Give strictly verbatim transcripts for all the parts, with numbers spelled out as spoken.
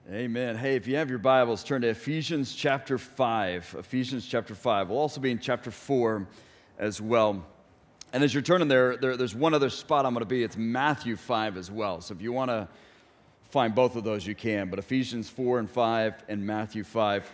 Amen. Hey, if you have your Bibles, turn to Ephesians chapter five. Ephesians chapter five. We'll also be in chapter four as well. And as you're turning there, there there's one other spot I'm going to be. It's Matthew five as well. So if you want to find both of those, you can. But Ephesians four and five and Matthew five.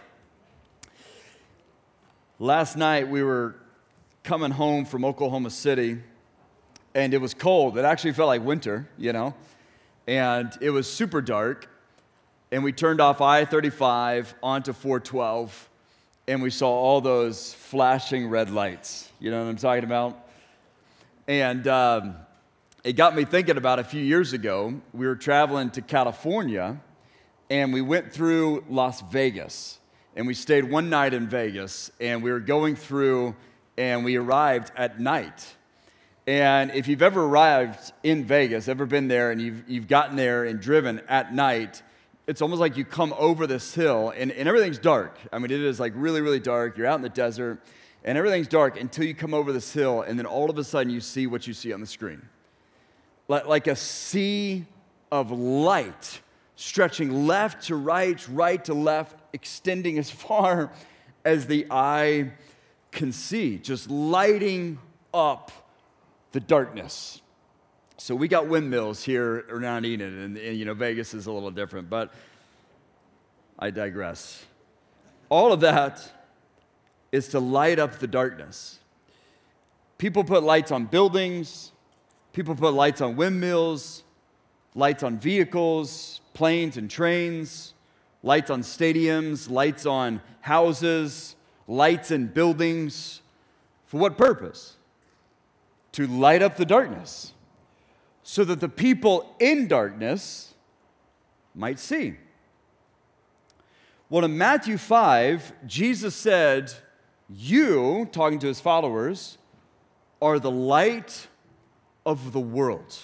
Last night, we were coming home from Oklahoma City, and it was cold. It actually felt like winter, you know. And it was super dark. And we turned off I thirty-five onto four twelve, and we saw all those flashing red lights. You know what I'm talking about? And um, it got me thinking about a few years ago. We were traveling to California, and we went through Las Vegas. And we stayed one night in Vegas, and we were going through, and we arrived at night. And if you've ever arrived in Vegas, ever been there, and you've, you've gotten there and driven at night, it's almost like you come over this hill, and, and everything's dark. I mean, it is like really, really dark. You're out in the desert, and everything's dark until you come over this hill, and then all of a sudden you see what you see on the screen. Like, like a sea of light stretching left to right, right to left, extending as far as the eye can see, just lighting up the darkness. So we got windmills here around Eden, and, and you know, Vegas is a little different, but I digress. All of that is to light up the darkness. People put lights on buildings, people put lights on windmills, lights on vehicles, planes and trains, lights on stadiums, lights on houses, lights in buildings. For what purpose? To light up the darkness, so that the people in darkness might see. Well, in Matthew five, Jesus said, you, talking to his followers, are the light of the world.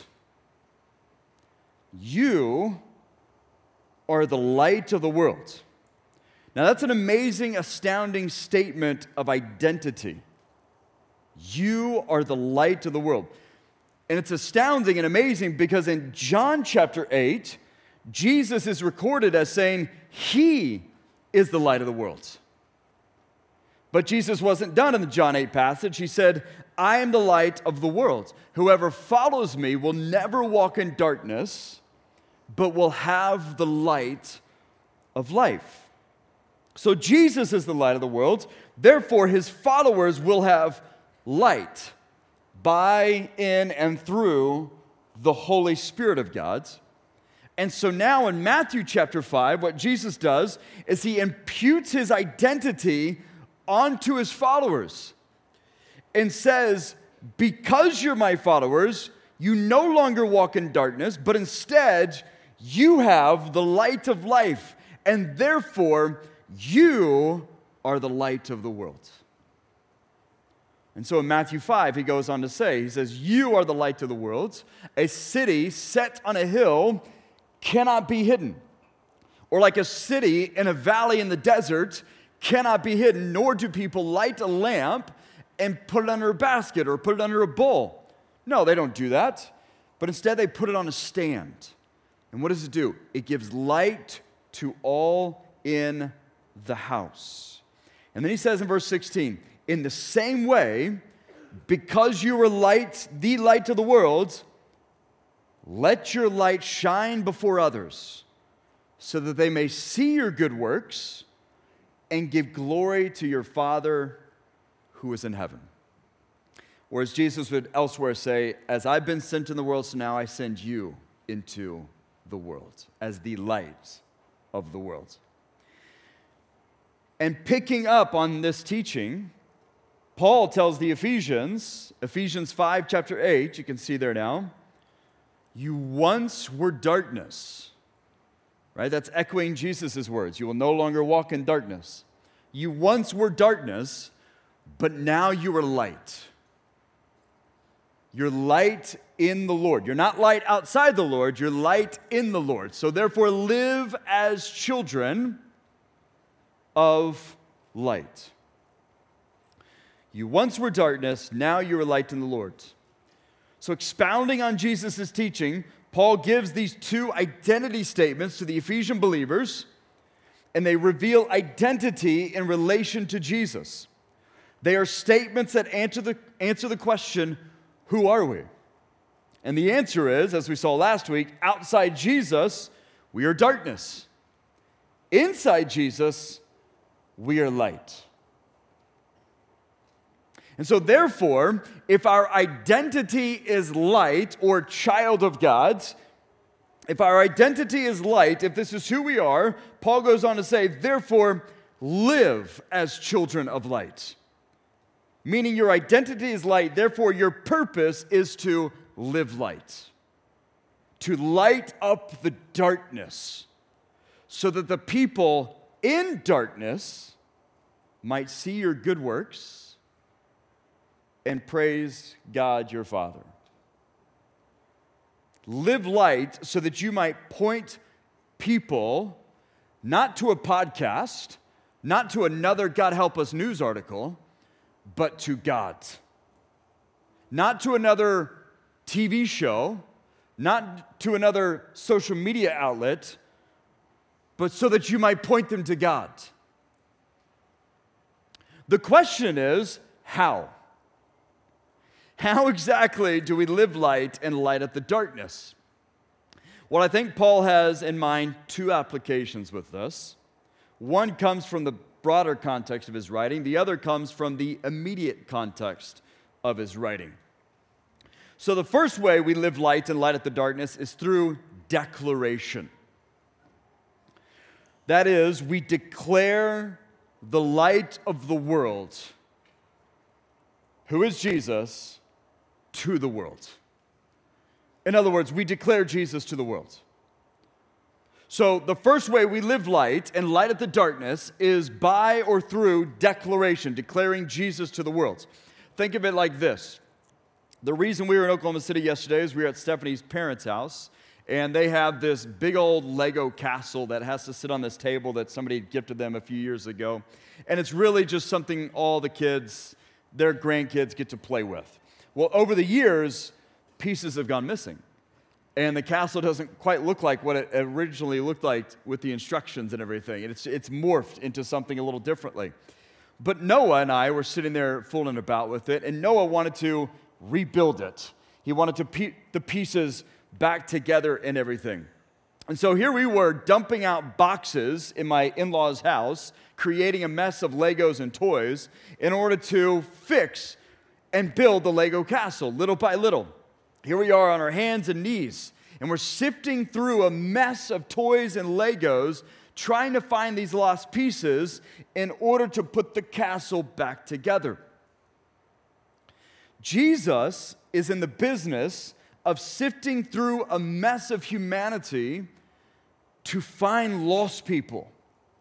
You are the light of the world. Now, that's an amazing, astounding statement of identity. You are the light of the world. And it's astounding and amazing because in John chapter eight, Jesus is recorded as saying, he is the light of the world. But Jesus wasn't done in the John eight passage. He said, I am the light of the world. Whoever follows me will never walk in darkness, but will have the light of life. So Jesus is the light of the world. Therefore, his followers will have light by, in, and through the Holy Spirit of God. And so now in Matthew chapter five, what Jesus does is he imputes his identity onto his followers and says, because you're my followers, you no longer walk in darkness, but instead you have the light of life, and therefore you are the light of the world. And so in Matthew five, he goes on to say, he says, you are the light of the world. A city set on a hill cannot be hidden. Or like a city in a valley in the desert cannot be hidden, nor do people light a lamp and put it under a basket or put it under a bowl. No, they don't do that. But instead they put it on a stand. And what does it do? It gives light to all in the house. And then he says in verse sixteen, in the same way, because you are light, the light of the world, let your light shine before others, so that they may see your good works and give glory to your Father who is in heaven. Or as Jesus would elsewhere say, as I've been sent in the world, so now I send you into the world as the light of the world. And picking up on this teaching, Paul tells the Ephesians, Ephesians five, chapter eight, you can see there now, you once were darkness, right? That's echoing Jesus' words. You will no longer walk in darkness. You once were darkness, but now you are light. You're light in the Lord. You're not light outside the Lord, you're light in the Lord. So therefore, live as children of light. You once were darkness, now you are light in the Lord. So expounding on Jesus' teaching, Paul gives these two identity statements to the Ephesian believers, and they reveal identity in relation to Jesus. They are statements that answer the, answer the question, who are we? And the answer is, as we saw last week, outside Jesus, we are darkness. Inside Jesus, we are light. And so therefore, if our identity is light or child of God's, if our identity is light, if this is who we are, Paul goes on to say, therefore, live as children of light. Meaning your identity is light, therefore your purpose is to live light. To light up the darkness so that the people in darkness might see your good works and praise God your Father. Live light so that you might point people not to a podcast, not to another God Help Us news article, but to God. Not to another T V show, not to another social media outlet, but so that you might point them to God. The question is, how? How exactly do we live light and light up the darkness? Well, I think Paul has in mind two applications with this. One comes from the broader context of his writing. The other comes from the immediate context of his writing. So the first way we live light and light up the darkness is through declaration. That is, we declare the light of the world, who is Jesus, to the world. In other words, we declare Jesus to the world. So the first way we live light and light up the darkness is by or through declaration, declaring Jesus to the world. Think of it like this. The reason we were in Oklahoma City yesterday is we were at Stephanie's parents' house, and they have this big old Lego castle that has to sit on this table that somebody gifted them a few years ago. And it's really just something all the kids, their grandkids, get to play with. Well, over the years, pieces have gone missing. And the castle doesn't quite look like what it originally looked like with the instructions and everything. It's, it's morphed into something a little differently. But Noah and I were sitting there fooling about with it, and Noah wanted to rebuild it. He wanted to put the pieces back together and everything. And so here we were dumping out boxes in my in-laws' house, creating a mess of Legos and toys in order to fix and build the Lego castle little by little. Here we are on our hands and knees, and we're sifting through a mess of toys and Legos, trying to find these lost pieces in order to put the castle back together. Jesus is in the business of sifting through a mess of humanity to find lost people,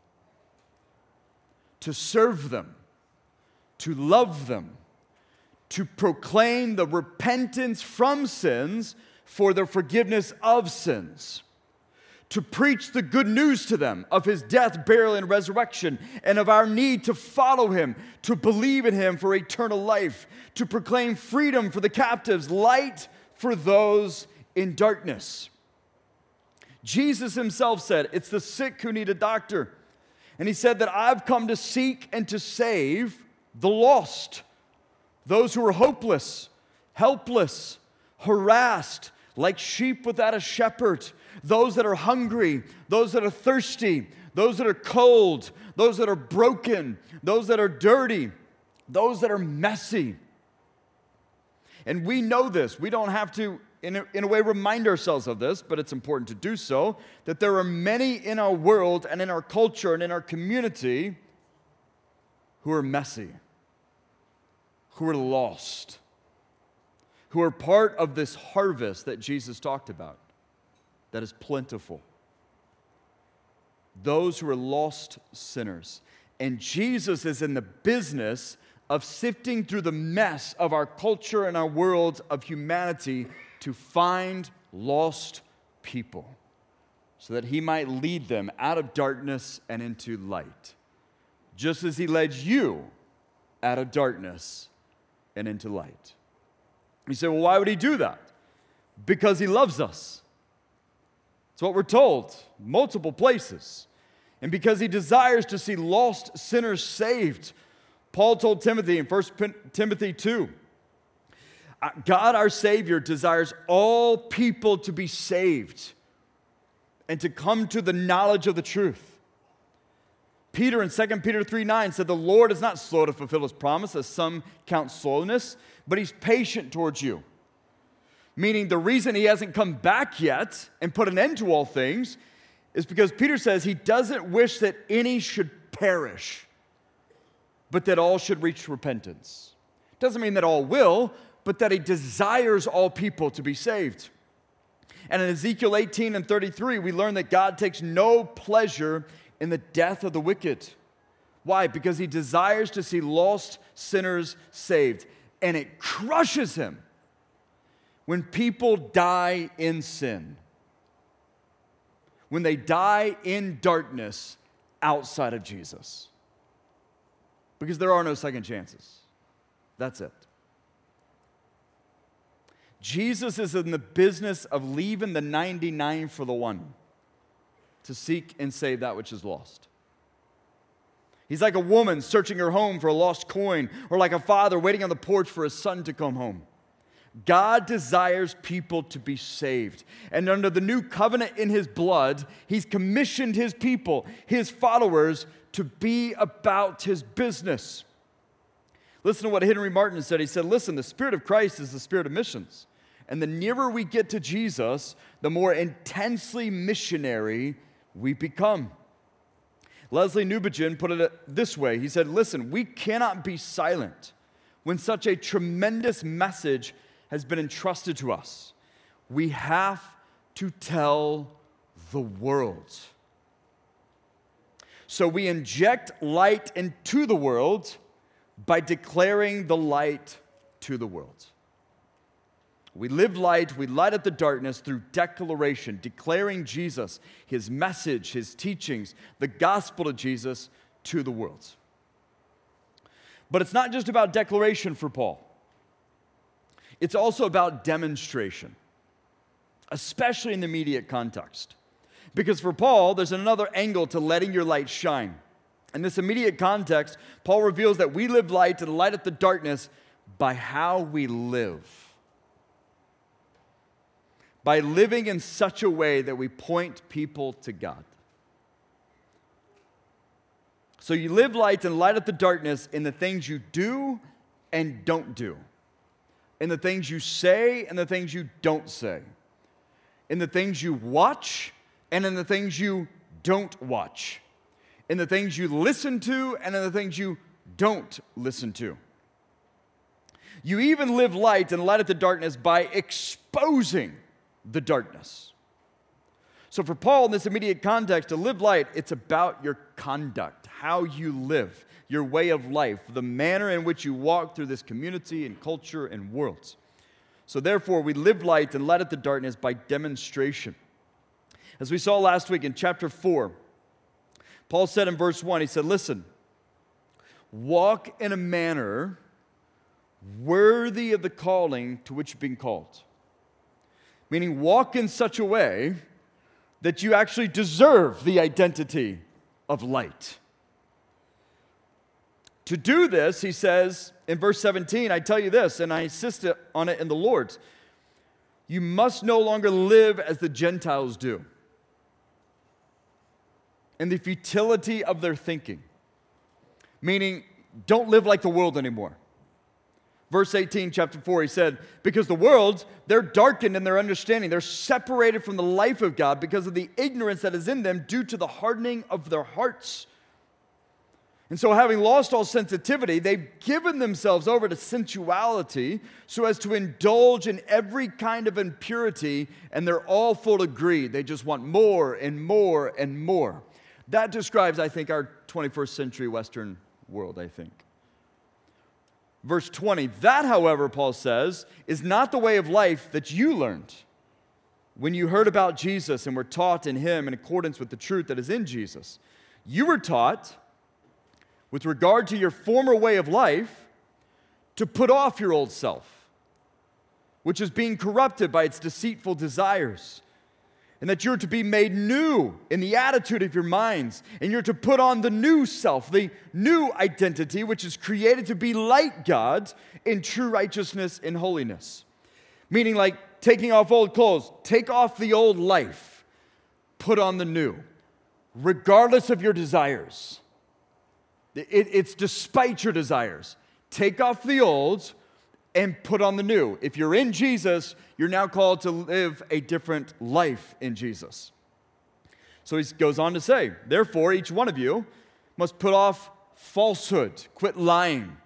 to serve them, to love them, to proclaim the repentance from sins for the forgiveness of sins, to preach the good news to them of his death, burial, and resurrection, and of our need to follow him, to believe in him for eternal life, to proclaim freedom for the captives, light for those in darkness. Jesus himself said, it's the sick who need a doctor. And he said that I've come to seek and to save the lost. Those who are hopeless, helpless, harassed, like sheep without a shepherd. Those that are hungry, those that are thirsty, those that are cold, those that are broken, those that are dirty, those that are messy. And we know this. We don't have to, in a, in a way, remind ourselves of this, but it's important to do so, that there are many in our world and in our culture and in our community who are messy, who are lost, who are part of this harvest that Jesus talked about, that is plentiful. Those who are lost sinners. And Jesus is in the business of sifting through the mess of our culture and our world of humanity to find lost people so that he might lead them out of darkness and into light, just as he led you out of darkness and into light. You say, well, why would he do that? Because he loves us. It's what we're told, multiple places. And because he desires to see lost sinners saved, Paul told Timothy in First Timothy two, God our Savior desires all people to be saved and to come to the knowledge of the truth. Peter in Second Peter three nine said, the Lord is not slow to fulfill his promise, as some count slowness, but he's patient towards you. Meaning the reason he hasn't come back yet and put an end to all things is because Peter says he doesn't wish that any should perish, but that all should reach repentance. Doesn't mean that all will, but that he desires all people to be saved. And in Ezekiel eighteen and thirty-three, we learn that God takes no pleasure in the death of the wicked. Why? Because he desires to see lost sinners saved. And it crushes him when people die in sin, when they die in darkness outside of Jesus. Because there are no second chances. That's it. Jesus is in the business of leaving the ninety-nine for the one to seek and save that which is lost. He's like a woman searching her home for a lost coin, or like a father waiting on the porch for his son to come home. God desires people to be saved. And under the new covenant in his blood, he's commissioned his people, his followers, to be about his business. Listen to what Henry Martin said. He said, listen, the Spirit of Christ is the spirit of missions. And the nearer we get to Jesus, the more intensely missionary we become. Leslie Newbigin put it this way. He said, listen, we cannot be silent when such a tremendous message has been entrusted to us. We have to tell the world. So we inject light into the world by declaring the light to the world. We live light, we light up the darkness through declaration, declaring Jesus, his message, his teachings, the gospel of Jesus to the world. But it's not just about declaration for Paul. It's also about demonstration, especially in the immediate context. Because for Paul, there's another angle to letting your light shine. In this immediate context, Paul reveals that we live light and light up the darkness by how we live. By living in such a way that we point people to God. So you live light and light up the darkness in the things you do and don't do. In the things you say and the things you don't say. In the things you watch and in the things you don't watch. In the things you listen to and in the things you don't listen to. You even live light and light up the darkness by exposing the darkness. So for Paul, in this immediate context, to live light, it's about your conduct, how you live, your way of life, the manner in which you walk through this community and culture and world. So therefore, we live light and light up the darkness by demonstration. As we saw last week in chapter four, Paul said in verse one, he said, listen, walk in a manner worthy of the calling to which you've been called. Meaning walk in such a way that you actually deserve the identity of light. To do this, he says in verse seventeen, I tell you this, and I insist on it in the Lord, you must no longer live as the Gentiles do, in the futility of their thinking. Meaning, don't live like the world anymore. Verse eighteen, chapter four, he said, because the world, they're darkened in their understanding. They're separated from the life of God because of the ignorance that is in them due to the hardening of their hearts. And so having lost all sensitivity, they've given themselves over to sensuality so as to indulge in every kind of impurity, and they're all full of greed. They just want more and more and more. That describes, I think, our twenty-first century Western world, I think. Verse twenty, that, however, Paul says, is not the way of life that you learned when you heard about Jesus and were taught in him in accordance with the truth that is in Jesus. You were taught, with regard to your former way of life, to put off your old self, which is being corrupted by its deceitful desires, and that you're to be made new in the attitude of your minds, and you're to put on the new self, the new identity, which is created to be like God in true righteousness and holiness. Meaning like taking off old clothes, take off the old life, put on the new, regardless of your desires. It, it's despite your desires. Take off the old and put on the new. If you're in Jesus, you're now called to live a different life in Jesus. So he goes on to say, therefore, each one of you must put off falsehood, quit lying,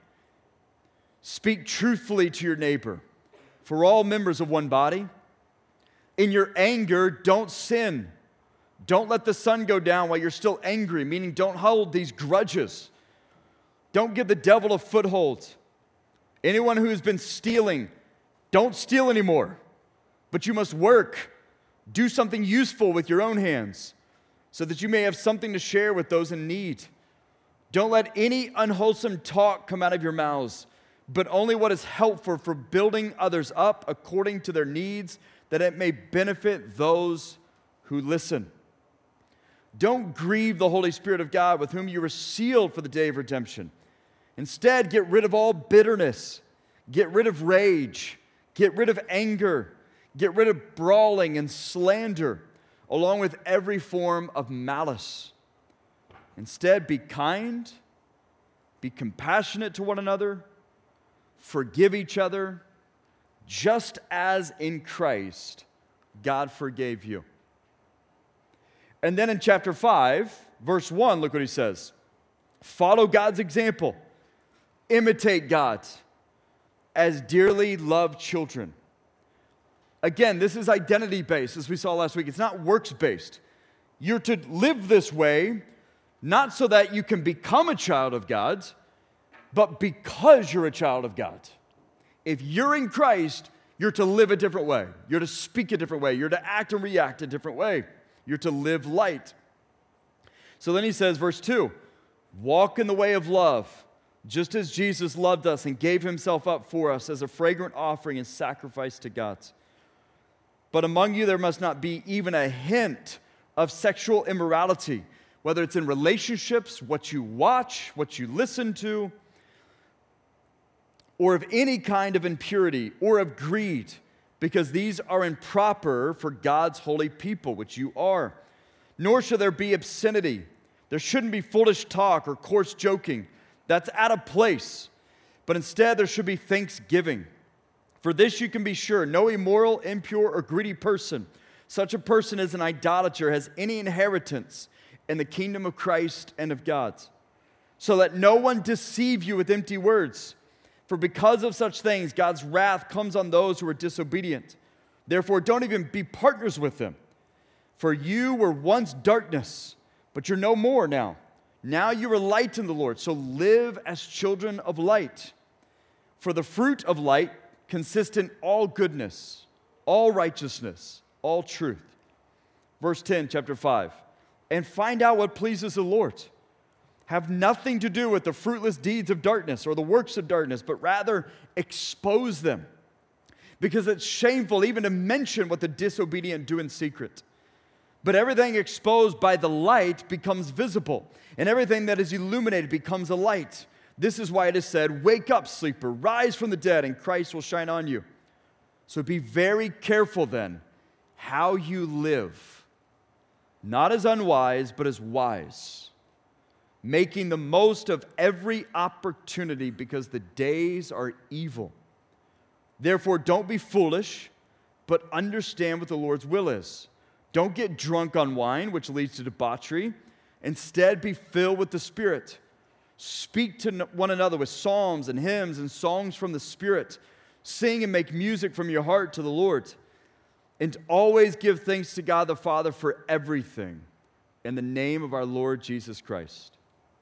speak truthfully to your neighbor, for all members of one body. In your anger, don't sin. Don't let the sun go down while you're still angry, meaning don't hold these grudges. Don't give the devil a foothold. Anyone who has been stealing, don't steal anymore. But you must work. Do something useful with your own hands so that you may have something to share with those in need. Don't let any unwholesome talk come out of your mouths, but only what is helpful for building others up according to their needs, that it may benefit those who listen. Don't grieve the Holy Spirit of God, with whom you were sealed for the day of redemption. Instead, get rid of all bitterness, get rid of rage, get rid of anger, get rid of brawling and slander, along with every form of malice. Instead, be kind, be compassionate to one another, forgive each other, just as in Christ God forgave you. And then in chapter five, verse one, look what he says. Follow God's example. Imitate God as dearly loved children. Again, this is identity-based, as we saw last week. It's not works-based. You're to live this way, not so that you can become a child of God, but because you're a child of God. If you're in Christ, you're to live a different way. You're to speak a different way. You're to act and react a different way. You're to live light. So then he says, verse two, walk in the way of love, just as Jesus loved us and gave himself up for us as a fragrant offering and sacrifice to God. But among you there must not be even a hint of sexual immorality, whether it's in relationships, what you watch, what you listen to, or of any kind of impurity or of greed, because these are improper for God's holy people, which you are. Nor shall there be obscenity. There shouldn't be foolish talk or coarse joking. That's out of place. But instead there should be thanksgiving. For this you can be sure, no immoral, impure, or greedy person, such a person as an idolater, has any inheritance in the kingdom of Christ and of God. So let no one deceive you with empty words. For because of such things, God's wrath comes on those who are disobedient. Therefore, don't even be partners with them. For you were once darkness, but you're no more now. Now you are light in the Lord, so live as children of light. For the fruit of light consists in all goodness, all righteousness, all truth. Verse ten, chapter five. And find out what pleases the Lord. Have nothing to do with the fruitless deeds of darkness or the works of darkness, but rather expose them. Because it's shameful even to mention what the disobedient do in secret. But everything exposed by the light becomes visible, and everything that is illuminated becomes a light. This is why it is said, wake up, sleeper, rise from the dead, and Christ will shine on you. So be very careful then how you live, not as unwise, but as wise, making the most of every opportunity because the days are evil. Therefore, don't be foolish, but understand what the Lord's will is. Don't get drunk on wine, which leads to debauchery. Instead, be filled with the Spirit. Speak to one another with psalms and hymns and songs from the Spirit. Sing and make music from your heart to the Lord. And always give thanks to God the Father for everything in the name of our Lord Jesus Christ.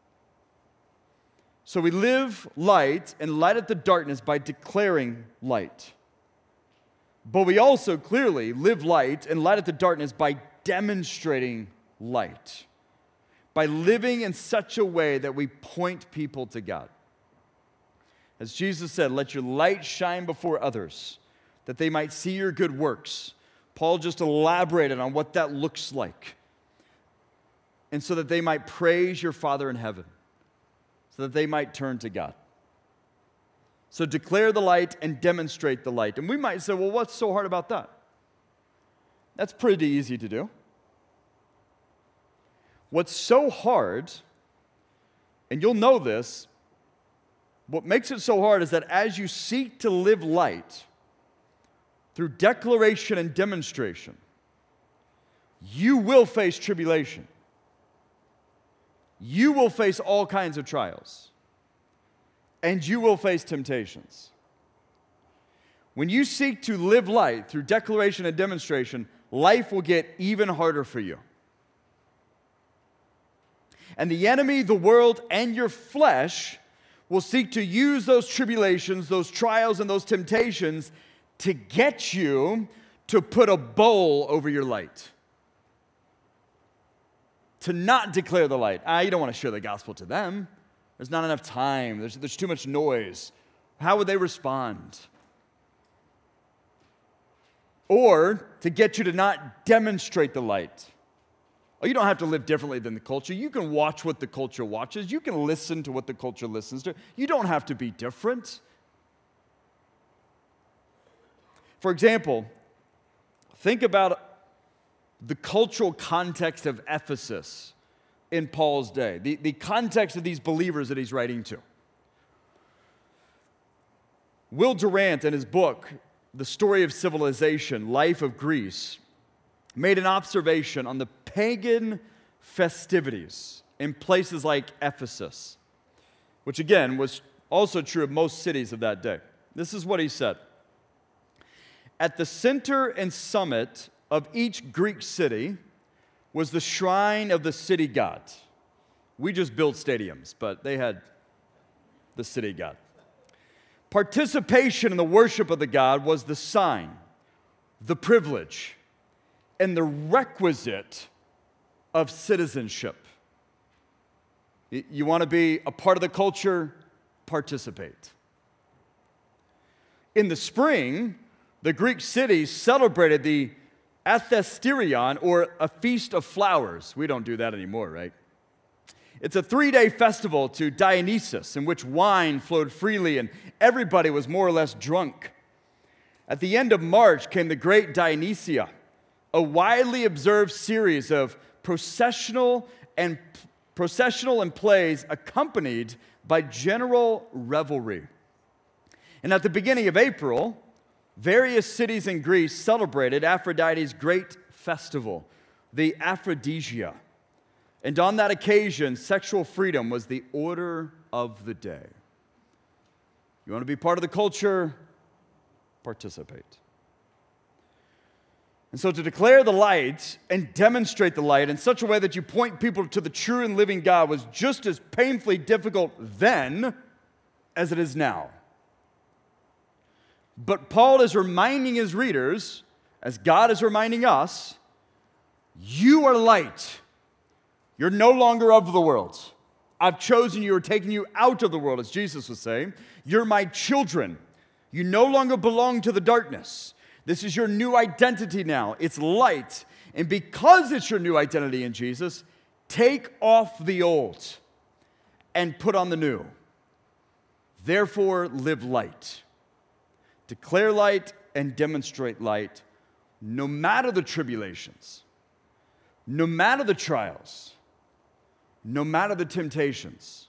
So we live light and light up the darkness by declaring light. But we also clearly live light and light up the darkness by demonstrating light. By living in such a way that we point people to God. As Jesus said, let your light shine before others, that they might see your good works, Paul just elaborated on what that looks like. And so that they might praise your Father in heaven, so that they might turn to God. So declare the light and demonstrate the light. And we might say, well, what's so hard about that? That's pretty easy to do. What's so hard, and you'll know this, what makes it so hard is that as you seek to live light through declaration and demonstration, you will face tribulation. You will face all kinds of trials. And you will face temptations. When you seek to live light through declaration and demonstration, life will get even harder for you. And the enemy, the world, and your flesh will seek to use those tribulations, those trials, and those temptations to get you to put a bowl over your light. To not declare the light. Ah, you don't want to share the gospel to them. There's not enough time. There's, there's too much noise. How would they respond? Or to get you to not demonstrate the light. Oh, you don't have to live differently than the culture. You can watch what the culture watches. You can listen to what the culture listens to. You don't have to be different. For example, think about the cultural context of Ephesus in Paul's day, the, the context of these believers that he's writing to. Will Durant, in his book, The Story of Civilization, Life of Greece, made an observation on the pagan festivities in places like Ephesus, which again was also true of most cities of that day. This is what he said. At the center and summit of each Greek city was the shrine of the city god. We just built stadiums, but they had the city god. Participation in the worship of the god was the sign, the privilege, and the requisite of citizenship. You want to be a part of the culture? Participate. In the spring, the Greek cities celebrated the Athesterion, or a feast of flowers. We don't do that anymore, right? It's a three-day festival to Dionysus in which wine flowed freely and everybody was more or less drunk. At the end of March came the Great Dionysia, a widely observed series of processional and processional and plays accompanied by general revelry. And at the beginning of April, various cities in Greece celebrated Aphrodite's great festival, the Aphrodisia. And on that occasion, sexual freedom was the order of the day. You want to be part of the culture? Participate. And so to declare the light and demonstrate the light in such a way that you point people to the true and living God was just as painfully difficult then as it is now. But Paul is reminding his readers, as God is reminding us, you are light. You're no longer of the world. I've chosen you or taken you out of the world, as Jesus was saying. You're my children. You no longer belong to the darkness. This is your new identity now. It's light. And because it's your new identity in Jesus, take off the old and put on the new. Therefore, live light. Declare light and demonstrate light, no matter the tribulations, no matter the trials, no matter the temptations.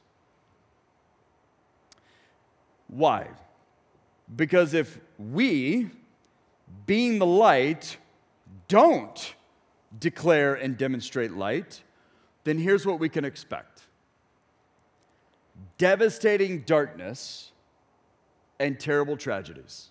Why? Because if we, being the light, don't declare and demonstrate light, then here's what we can expect. Devastating darkness and terrible tragedies.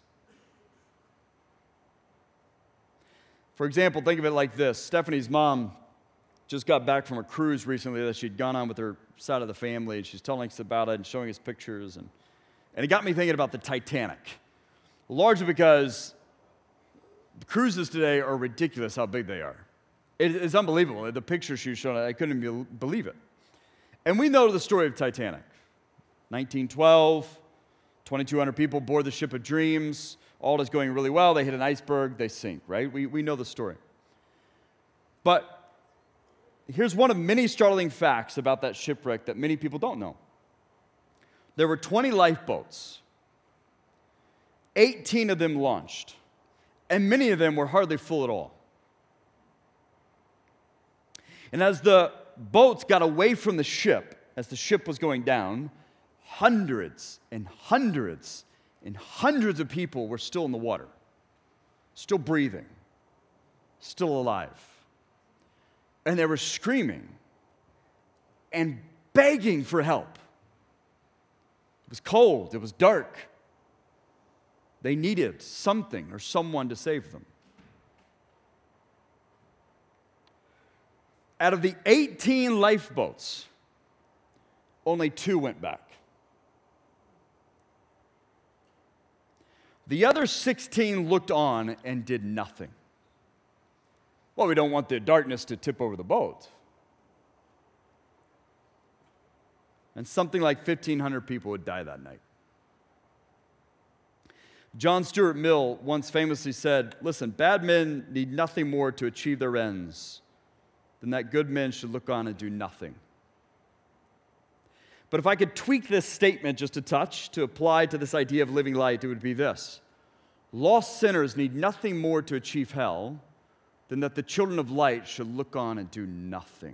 For example, think of it like this. Stephanie's mom just got back from a cruise recently that she'd gone on with her side of the family, and she's telling us about it and showing us pictures. And, and it got me thinking about the Titanic, largely because cruises today are ridiculous how big they are. It, it's unbelievable. The pictures she was showing, I couldn't even believe it. And we know the story of Titanic. nineteen twelve, twenty-two hundred people board the ship of dreams. all is going really well. They hit an iceberg, they sink, right? We, we know the story. But here's one of many startling facts about that shipwreck that many people don't know. There were twenty lifeboats. eighteen of them launched, and many of them were hardly full at all. And as the boats got away from the ship, as the ship was going down, hundreds and hundreds and hundreds of people were still in the water, still breathing, still alive. And they were screaming and begging for help. It was cold, it was dark. They needed something or someone to save them. Out of the eighteen lifeboats, only two went back. The other sixteen looked on and did nothing. Well, we don't want the darkness to tip over the boat. And something like fifteen hundred people would die that night. John Stuart Mill once famously said, listen, bad men need nothing more to achieve their ends than that good men should look on and do nothing. But if I could tweak this statement just a touch to apply to this idea of living light, it would be this. Lost sinners need nothing more to achieve hell than that the children of light should look on and do nothing.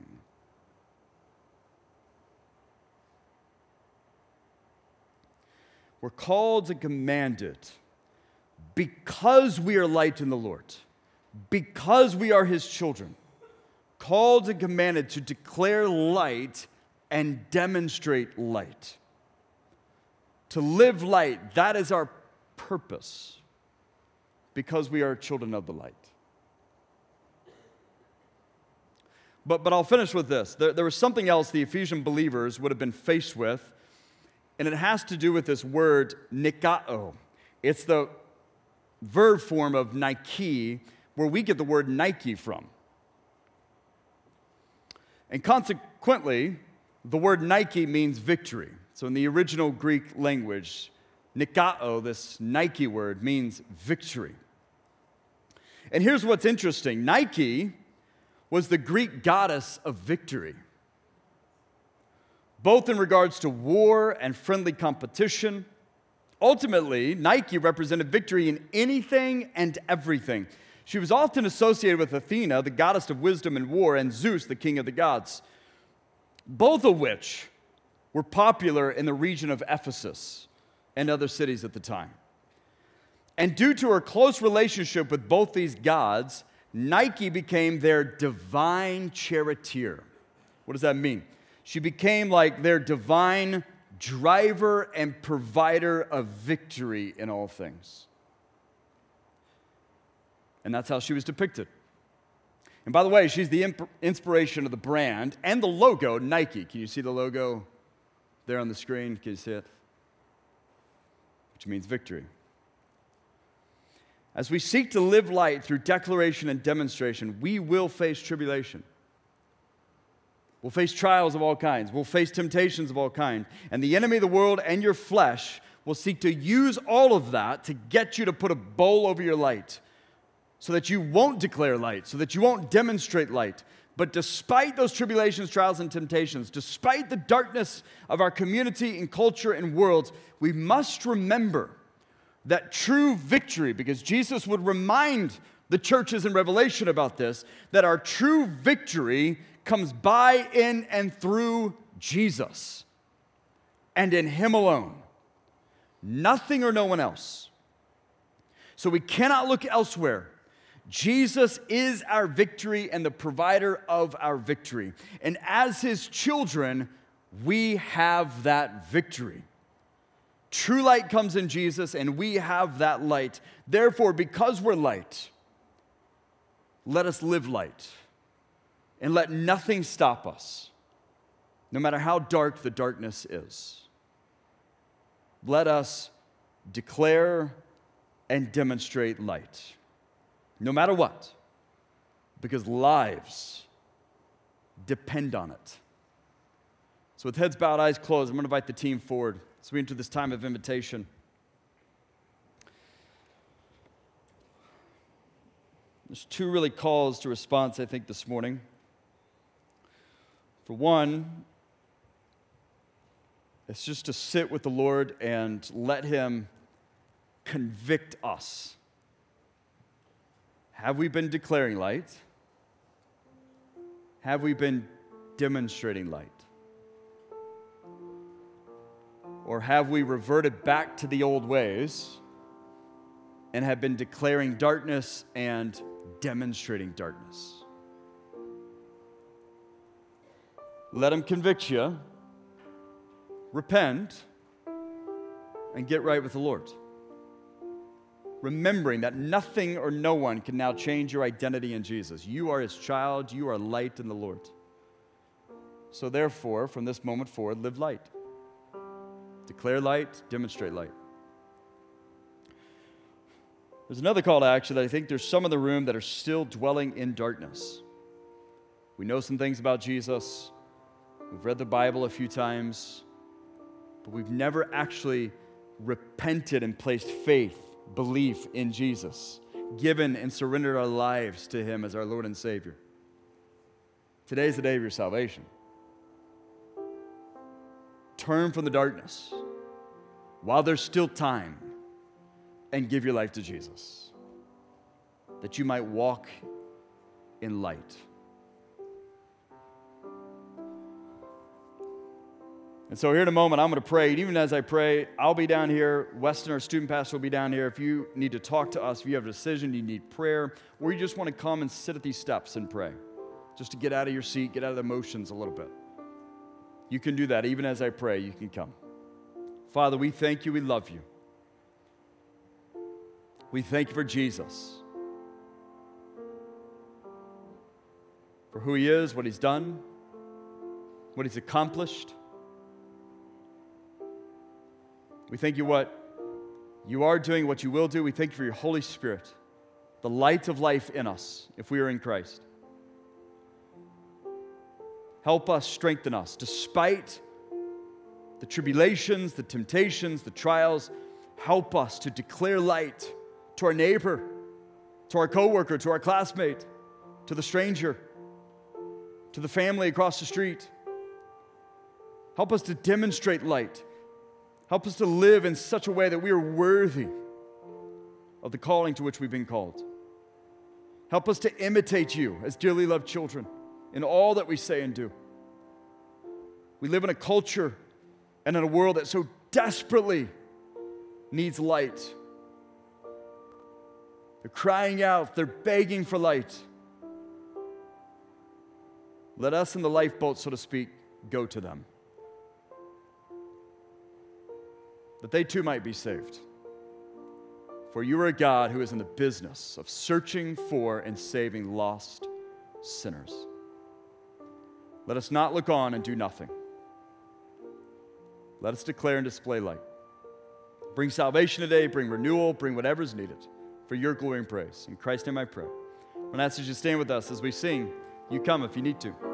We're called and commanded because we are light in the Lord, because we are His children, called and commanded to declare light and demonstrate light. To live light, that is our purpose, because we are children of the light. But, but I'll finish with this. There, there was something else the Ephesian believers would have been faced with, and it has to do with this word, nikao. It's the verb form of Nike, where we get the word Nike from. And consequently, the word Nike means victory. So in the original Greek language, nikao, this Nike word, means victory. And here's what's interesting. Nike was the Greek goddess of victory, both in regards to war and friendly competition. Ultimately, Nike represented victory in anything and everything. She was often associated with Athena, the goddess of wisdom and war, and Zeus, the king of the gods, both of which were popular in the region of Ephesus and other cities at the time. And due to her close relationship with both these gods, Nike became their divine charioteer. What does that mean? She became like their divine driver and provider of victory in all things. And that's how she was depicted. And by the way, she's the imp- inspiration of the brand and the logo, Nike. Can you see the logo there on the screen? Can you see it? Which means victory. As we seek to live light through declaration and demonstration, we will face tribulation. We'll face trials of all kinds. We'll face temptations of all kinds. And the enemy of the world and your flesh will seek to use all of that to get you to put a bowl over your light so that you won't declare light, so that you won't demonstrate light. But despite those tribulations, trials, and temptations, despite the darkness of our community and culture and world, we must remember that true victory, because Jesus would remind the churches in Revelation about this, that our true victory comes by, in, and through Jesus, and in Him alone. Nothing or no one else. So we cannot look elsewhere. Jesus is our victory and the provider of our victory. And as His children, we have that victory. True light comes in Jesus, and we have that light. Therefore, because we're light, let us live light. And let nothing stop us, no matter how dark the darkness is. Let us declare and demonstrate light, no matter what, because lives depend on it. So with heads bowed, eyes closed, I'm going to invite the team forward as we enter this time of invitation. There's two really calls to response, I think, this morning. For one, it's just to sit with the Lord and let Him convict us. Have we been declaring light? Have we been demonstrating light? Or have we reverted back to the old ways and have been declaring darkness and demonstrating darkness? Let Him convict you, repent, and get right with the Lord. Remembering that nothing or no one can now change your identity in Jesus. You are His child, you are light in the Lord. So therefore, from this moment forward, live light. Declare light, demonstrate light. There's another call to action that I think there's some in the room that are still dwelling in darkness. We know some things about Jesus. We've read the Bible a few times, but we've never actually repented and placed faith, belief in Jesus, given and surrendered our lives to Him as our Lord and Savior. Today's the day of your salvation. Turn from the darkness while there's still time and give your life to Jesus, that you might walk in light. And so here in a moment, I'm going to pray. And even as I pray, I'll be down here. Weston, our student pastor, will be down here. If you need to talk to us, if you have a decision, you need prayer, or you just want to come and sit at these steps and pray, just to get out of your seat, get out of the emotions a little bit. You can do that. Even as I pray, you can come. Father, we thank you. We love you. We thank you for Jesus, for who He is, what He's done, what He's accomplished. We thank you what you are doing, what you will do. We thank you for your Holy Spirit, the light of life in us if we are in Christ. Help us, strengthen us, despite the tribulations, the temptations, the trials. Help us to declare light to our neighbor, to our coworker, to our classmate, to the stranger, to the family across the street. Help us to demonstrate light. Help us to live in such a way that we are worthy of the calling to which we've been called. Help us to imitate you as dearly loved children in all that we say and do. We live in a culture and in a world that so desperately needs light. They're crying out, they're begging for light. Let us in the lifeboat, so to speak, go to them, that they too might be saved. For you are a God who is in the business of searching for and saving lost sinners. Let us not look on and do nothing. Let us declare and display light. Bring salvation today, bring renewal, bring whatever is needed for your glory and praise. In Christ's name I pray. I'm going to ask you to stand with us as we sing. You come if you need to.